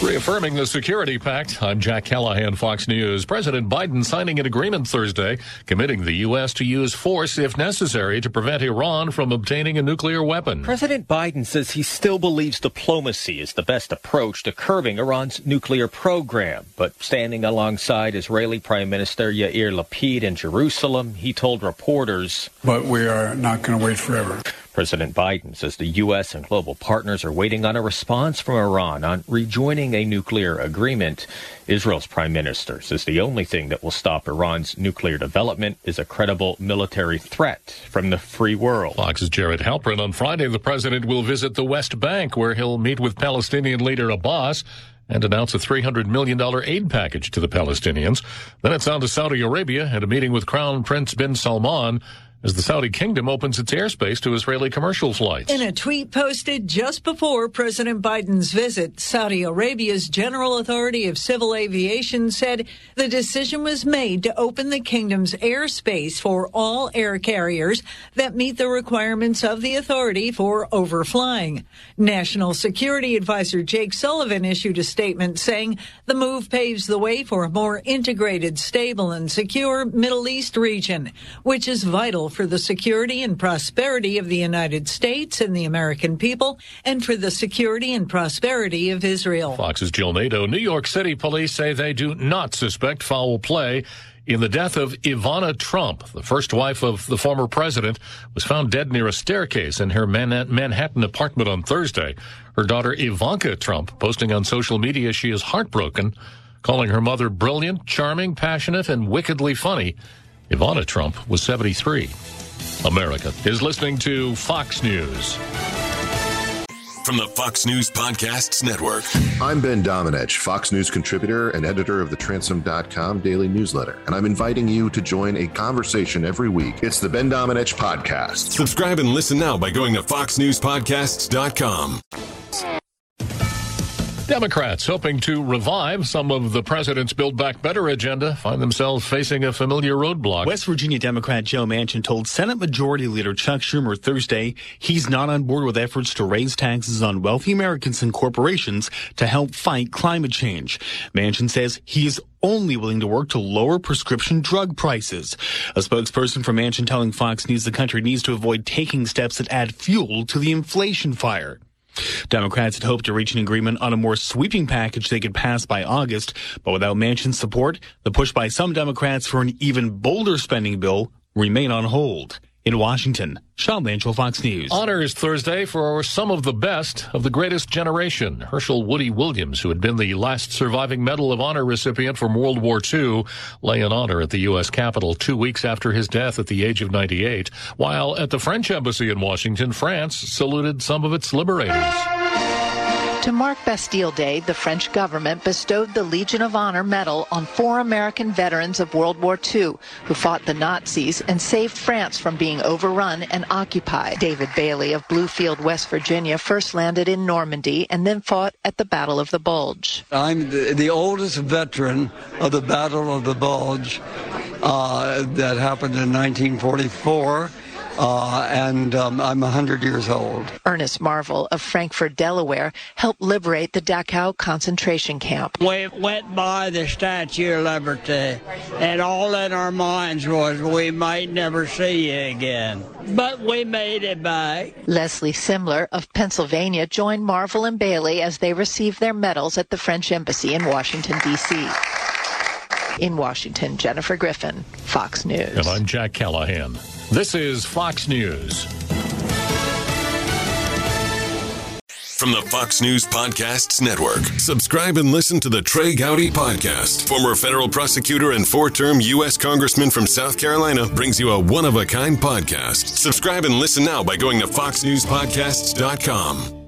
Reaffirming the security pact, I'm Jack Callahan, Fox News. President Biden signing an agreement Thursday committing the U.S. to use force if necessary to prevent Iran from obtaining a nuclear weapon. President Biden says he still believes diplomacy is the best approach to curbing Iran's nuclear program. But standing alongside Israeli Prime Minister Yair Lapid in Jerusalem, he told reporters, "But we are not going to wait forever." President Biden says the U.S. and global partners are waiting on a response from Iran on rejoining a nuclear agreement. Israel's prime minister says the only thing that will stop Iran's nuclear development is a credible military threat from the free world. Fox's Jared Halpern. On Friday, the president will visit the West Bank, where he'll meet with Palestinian leader Abbas and announce a $300 million aid package to the Palestinians. Then it's on to Saudi Arabia and a meeting with Crown Prince bin Salman as the Saudi kingdom opens its airspace to Israeli commercial flights. In a tweet posted just before President Biden's visit, Saudi Arabia's General Authority of Civil Aviation said the decision was made to open the kingdom's airspace for all air carriers that meet the requirements of the authority for overflying. National Security Advisor Jake Sullivan issued a statement saying the move paves the way for a more integrated, stable, and secure Middle East region, which is vital for the security and prosperity of the United States and the American people, and for the security and prosperity of Israel. Fox's Jill Nato. New York City police say they do not suspect foul play in the death of Ivana Trump. The first wife of the former president was found dead near a staircase in her Manhattan apartment on Thursday. Her daughter Ivanka Trump posting on social media she is heartbroken, calling her mother brilliant, charming, passionate, and wickedly funny. Ivana Trump was 73. America is listening to Fox News. From the Fox News Podcasts Network. I'm Ben Domenech, Fox News contributor and editor of the Transom.com daily newsletter, and I'm inviting you to join a conversation every week. It's the Ben Domenech Podcast. Subscribe and listen now by going to foxnewspodcasts.com. Democrats hoping to revive some of the president's Build Back Better agenda find themselves facing a familiar roadblock. West Virginia Democrat Joe Manchin told Senate Majority Leader Chuck Schumer Thursday he's not on board with efforts to raise taxes on wealthy Americans and corporations to help fight climate change. Manchin says he is only willing to work to lower prescription drug prices. A spokesperson for Manchin telling Fox News the country needs to avoid taking steps that add fuel to the inflation fire. Democrats had hoped to reach an agreement on a more sweeping package they could pass by August, but without Manchin's support, the push by some Democrats for an even bolder spending bill remain on hold. In Washington, Sean Lanchel, Fox News. Honors Thursday for some of the best of the greatest generation. Herschel Woody Williams, who had been the last surviving Medal of Honor recipient from World War II, lay in honor at the U.S. Capitol 2 weeks after his death at the age of 98, while at the French Embassy in Washington, France saluted some of its liberators. To mark Bastille Day, the French government bestowed the Legion of Honor medal on 4 American veterans of World War II who fought the Nazis and saved France from being overrun and occupied. David Bailey of Bluefield, West Virginia, first landed in Normandy and then fought at the Battle of the Bulge. I'm the oldest veteran of the Battle of the Bulge that happened in 1944. And I'm 100 years old. Ernest Marvel of Frankfort, Delaware, helped liberate the Dachau concentration camp. We went by the Statue of Liberty, and all in our minds was we might never see you again. But we made it back. Leslie Simler of Pennsylvania joined Marvel and Bailey as they received their medals at the French Embassy in Washington, D.C. In Washington, Jennifer Griffin, Fox News. And I'm Jack Callahan. This is Fox News. From the Fox News Podcasts Network. Subscribe and listen to the Trey Gowdy Podcast. Former federal prosecutor and 4-term U.S. Congressman from South Carolina brings you a one-of-a-kind podcast. Subscribe and listen now by going to foxnewspodcasts.com.